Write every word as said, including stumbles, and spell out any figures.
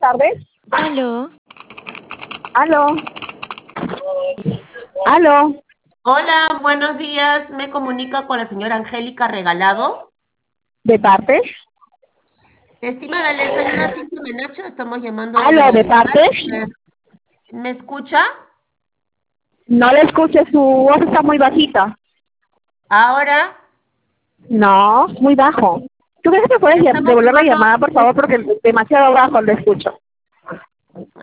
Tardes. Aló. Aló. Aló. Hola, buenos días. Me comunica con la señora Angélica Regalado. ¿De parte? Estimada, le saluda Cintia Menacho. Estamos llamando de Aló, ¿de parte? Movistar. ¿Me escucha? No le escuché, su voz está muy bajita. Ahora No, muy bajo. ¿Tú crees que me puedes llam- estamos devolver la llamando. llamada, por le- favor? Porque demasiado bajo lo escucho.